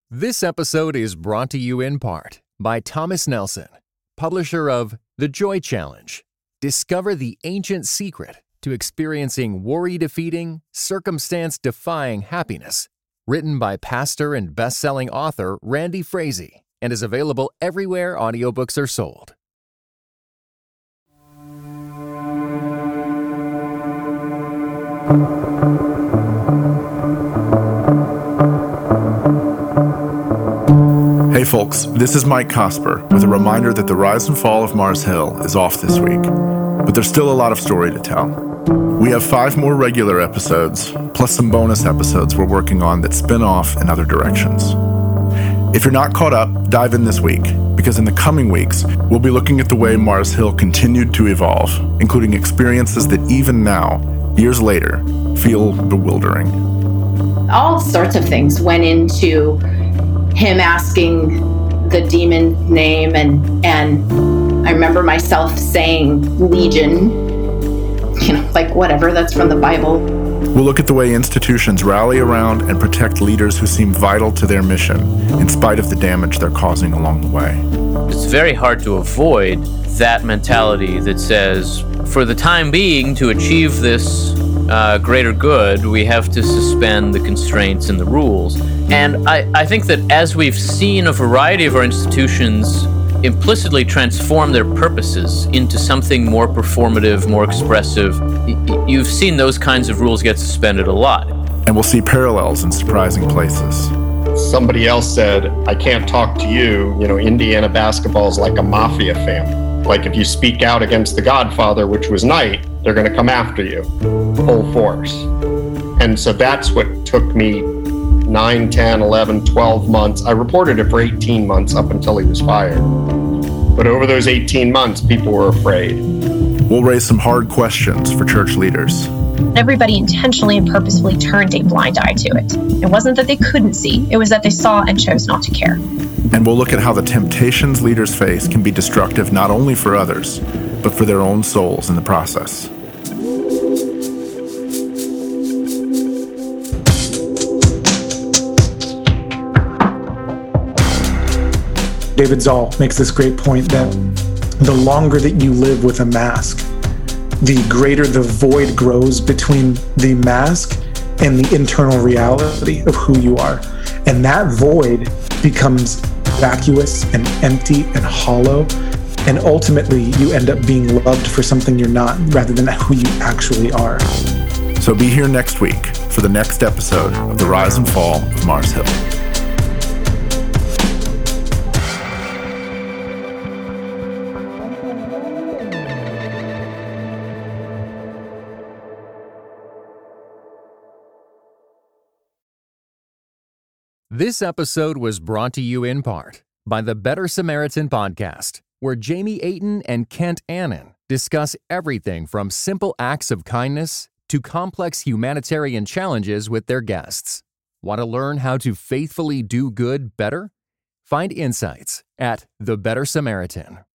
This episode is brought to you in part by Thomas Nelson, publisher of The Joy Challenge. Discover the ancient secret to experiencing worry-defeating, circumstance-defying happiness. Written by pastor and best-selling author Randy Frazee, and is available everywhere audiobooks are sold. Hey folks, this is Mike Cosper with a reminder that the rise and fall of Mars Hill is off this week, but there's still a lot of story to tell. We have 5 more regular episodes, plus some bonus episodes we're working on that spin off in other directions. If you're not caught up, dive in this week, because in the coming weeks, we'll be looking at the way Mars Hill continued to evolve, including experiences that even now, years later, feel bewildering. All sorts of things went into him asking the demon name, and I remember myself saying Legion, like whatever, that's from the Bible. We'll look at the way institutions rally around and protect leaders who seem vital to their mission, in spite of the damage they're causing along the way. It's very hard to avoid that mentality that says, for the time being, to achieve this greater good, we have to suspend the constraints and the rules. And I think that as we've seen a variety of our institutions implicitly transform their purposes into something more performative, more expressive, you've seen those kinds of rules get suspended a lot. And we'll see parallels in surprising places. Somebody else said, I can't talk to you, Indiana basketball is like a mafia family. Like if you speak out against the Godfather, which was Knight, they're going to come after you, full force. And so that's what took me 9, 10, 11, 12 months. I reported it for 18 months up until he was fired. But over those 18 months, people were afraid. We'll raise some hard questions for church leaders. Everybody intentionally and purposefully turned a blind eye to it. It wasn't that they couldn't see, it was that they saw and chose not to care. And we'll look at how the temptations leaders face can be destructive not only for others, but for their own souls in the process. David Zoll makes this great point that the longer that you live with a mask, the greater the void grows between the mask and the internal reality of who you are. And that void becomes vacuous and empty and hollow. And ultimately, you end up being loved for something you're not, rather than who you actually are. So be here next week for the next episode of The Rise and Fall of Mars Hill. This episode was brought to you in part by the Better Samaritan podcast, where Jamie Ayton and Kent Annan discuss everything from simple acts of kindness to complex humanitarian challenges with their guests. Want to learn how to faithfully do good better? Find insights at The Better Samaritan.